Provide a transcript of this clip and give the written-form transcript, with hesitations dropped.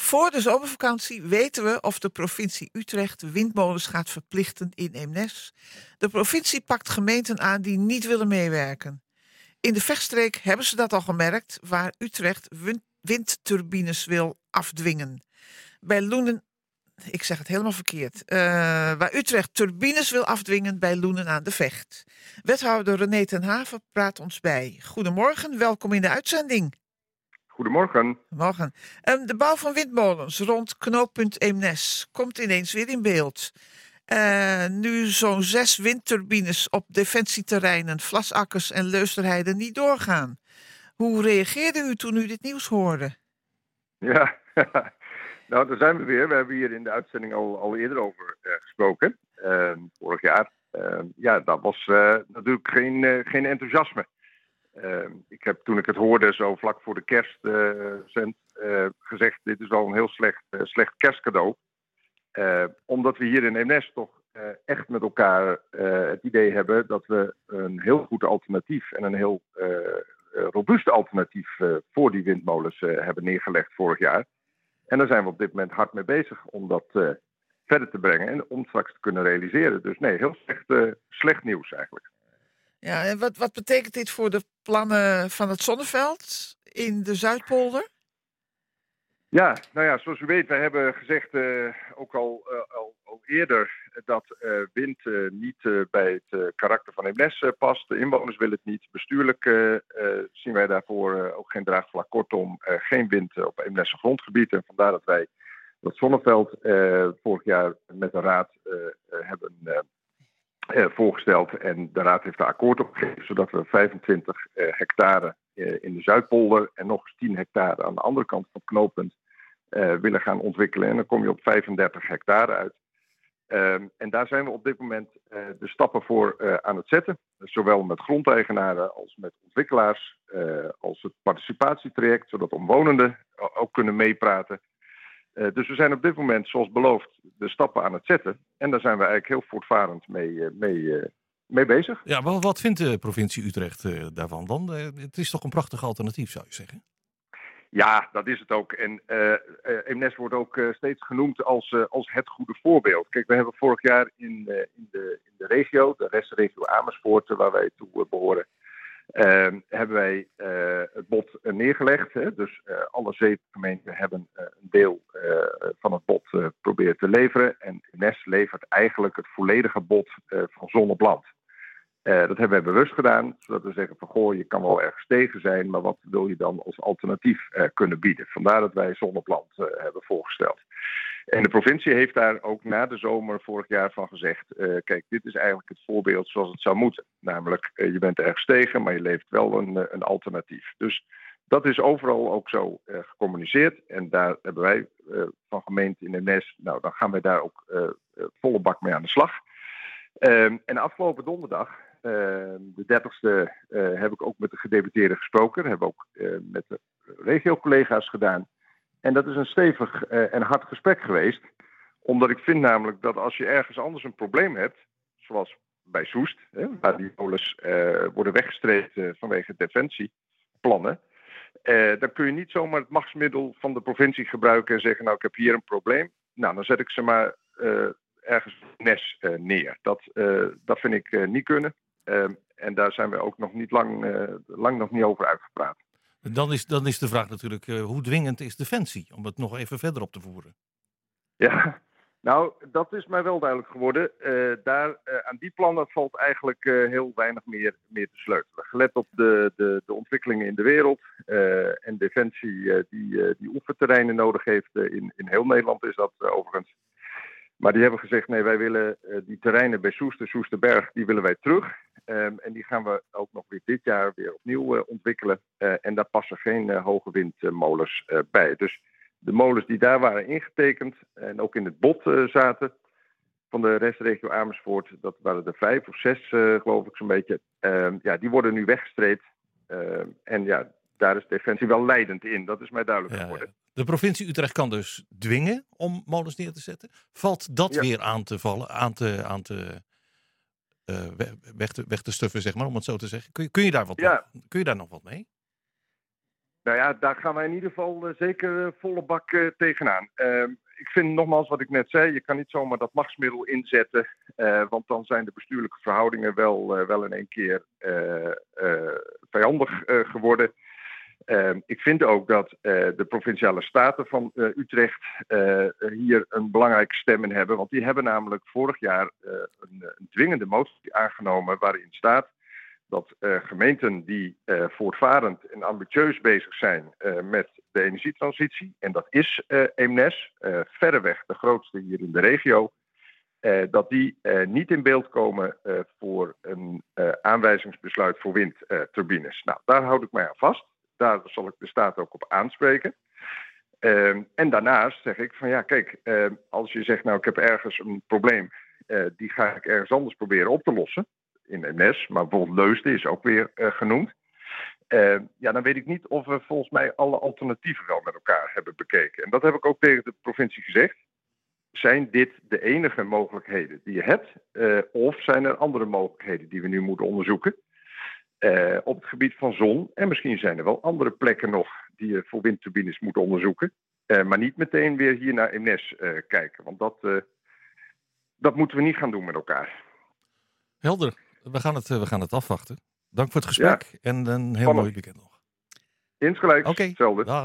Voor de zomervakantie weten we of de provincie Utrecht windmolens gaat verplichten in Eemnes. De provincie pakt gemeenten aan die niet willen meewerken. In de Vechtstreek hebben ze dat al gemerkt, waar Utrecht windturbines wil afdwingen. Bij Loenen, ik zeg het helemaal verkeerd, waar Utrecht turbines wil afdwingen bij Loenen aan de Vecht. Wethouder René ten Haven praat ons bij. Goedemorgen, welkom in de uitzending. Goedemorgen. Morgen. De bouw van windmolens rond knooppunt Eemnes komt ineens weer in beeld. Nu zo'n 6 windturbines op defensieterreinen, Vlasakkers en Leusderheide niet doorgaan. Hoe reageerde u toen u dit nieuws hoorde? Ja, nou daar zijn we weer. We hebben hier in de uitzending al eerder over gesproken, vorig jaar. Ja, dat was natuurlijk geen enthousiasme. Ik heb toen ik het hoorde, zo vlak voor de kerst, gezegd: dit is al een heel slecht kerstcadeau. Omdat we hier in Eemnes toch echt met elkaar het idee hebben dat we een heel goed alternatief en een heel robuust alternatief voor die windmolens hebben neergelegd vorig jaar. En daar zijn we op dit moment hard mee bezig om dat verder te brengen en om straks te kunnen realiseren. Dus nee, heel slecht nieuws eigenlijk. Ja, en wat betekent dit voor de plannen van het Zonneveld in de Zuidpolder? Ja, nou ja, zoals u weet, wij hebben gezegd ook al eerder dat wind niet bij het karakter van Eemnes past. De inwoners willen het niet. Bestuurlijk zien wij daarvoor ook geen draagvlak. Kortom, geen wind op Eemnesse grondgebied. En vandaar dat wij dat Zonneveld vorig jaar met de raad hebben voorgesteld. En de raad heeft daar akkoord op gegeven, zodat we 25 hectare in de Zuidpolder en nog eens 10 hectare aan de andere kant van het knooppunt willen gaan ontwikkelen. En dan kom je op 35 hectare uit. En daar zijn we op dit moment de stappen voor aan het zetten. Zowel met grondeigenaren als met ontwikkelaars, als het participatietraject, zodat omwonenden ook kunnen meepraten. Dus we zijn op dit moment, zoals beloofd, de stappen aan het zetten. En daar zijn we eigenlijk heel voortvarend mee bezig. Ja, maar wat vindt de provincie Utrecht daarvan dan? Het is toch een prachtig alternatief, zou je zeggen? Ja, dat is het ook. En Eemnes wordt ook steeds genoemd als het goede voorbeeld. Kijk, we hebben vorig jaar in de regio, de restregio Amersfoort, waar wij toe behoren, hebben wij het bod neergelegd. Hè? Dus alle 7 gemeenten hebben een deel van het bod proberen te leveren. En Eemnes levert eigenlijk het volledige bod van Zonneplant. Dat hebben wij bewust gedaan, zodat we zeggen van goh, je kan wel ergens tegen zijn, maar wat wil je dan als alternatief kunnen bieden? Vandaar dat wij Zonneplant hebben voorgesteld. En de provincie heeft daar ook na de zomer vorig jaar van gezegd, kijk, dit is eigenlijk het voorbeeld zoals het zou moeten. Namelijk, je bent ergens tegen, maar je levert wel een alternatief. Dus dat is overal ook zo gecommuniceerd. En daar hebben wij van gemeente in Eemnes, nou dan gaan wij daar ook volle bak mee aan de slag. En afgelopen donderdag, de 30e, heb ik ook met de gedeputeerden gesproken. Dat hebben we ook met de regio-collega's gedaan. En dat is een stevig en hard gesprek geweest. Omdat ik vind namelijk dat als je ergens anders een probleem hebt, zoals bij Soest, waar die molens worden weggestreept vanwege defensieplannen, dan kun je niet zomaar het machtsmiddel van de provincie gebruiken en zeggen, nou ik heb hier een probleem. Nou, dan zet ik ze maar ergens Nes neer. Dat vind ik niet kunnen. En daar zijn we ook nog niet lang nog niet over uitgepraat. Dan is de vraag natuurlijk, hoe dwingend is Defensie? Om het nog even verder op te voeren. Ja, nou, dat is mij wel duidelijk geworden. Aan die plannen valt eigenlijk heel weinig meer te sleutelen. Gelet op de ontwikkelingen in de wereld en Defensie die oefenterreinen nodig heeft. In heel Nederland is dat overigens. Maar die hebben gezegd, nee, wij willen die terreinen bij Soesterberg, die willen wij terug. En die gaan we ook nog weer dit jaar weer opnieuw ontwikkelen. En daar passen geen hoge windmolens bij. Dus de molens die daar waren ingetekend en ook in het bod zaten van de restregio Amersfoort, dat waren er 5 of 6 geloof ik zo'n beetje. Die worden nu weggestreept. En ja, daar is Defensie wel leidend in. Dat is mij duidelijk geworden. Ja. De provincie Utrecht kan dus dwingen om molens neer te zetten. Valt dat weer aan te vallen, weg te stuffen, zeg maar, om het zo te zeggen? Kun je daar nog wat mee? Nou ja, daar gaan wij in ieder geval zeker volle bak tegenaan. Ik vind nogmaals wat ik net zei, je kan niet zomaar dat machtsmiddel inzetten. Want dan zijn de bestuurlijke verhoudingen wel in één keer vijandig geworden. Ik vind ook dat de Provinciale Staten van Utrecht hier een belangrijke stem in hebben. Want die hebben namelijk vorig jaar een dwingende motie aangenomen waarin staat dat gemeenten die voortvarend en ambitieus bezig zijn met de energietransitie, en dat is Eemnes, verreweg de grootste hier in de regio, dat die niet in beeld komen voor een aanwijzingsbesluit voor windturbines. Nou, daar houd ik mij aan vast. Daar zal ik de staat ook op aanspreken. En daarnaast zeg ik van ja, kijk, als je zegt nou ik heb ergens een probleem, die ga ik ergens anders proberen op te lossen. In Eemnes, maar bijvoorbeeld Leusden is ook weer genoemd. Ja, dan weet ik niet of we volgens mij alle alternatieven wel met elkaar hebben bekeken. En dat heb ik ook tegen de provincie gezegd. Zijn dit de enige mogelijkheden die je hebt? Of zijn er andere mogelijkheden die we nu moeten onderzoeken? Op het gebied van zon. En misschien zijn er wel andere plekken nog die je voor windturbines moet onderzoeken. Maar niet meteen weer hier naar Eemnes kijken. Want dat moeten we niet gaan doen met elkaar. Helder. We gaan het afwachten. Dank voor het gesprek en een heel mooi weekend nog. Insgelijks, Oké. hetzelfde. Dag.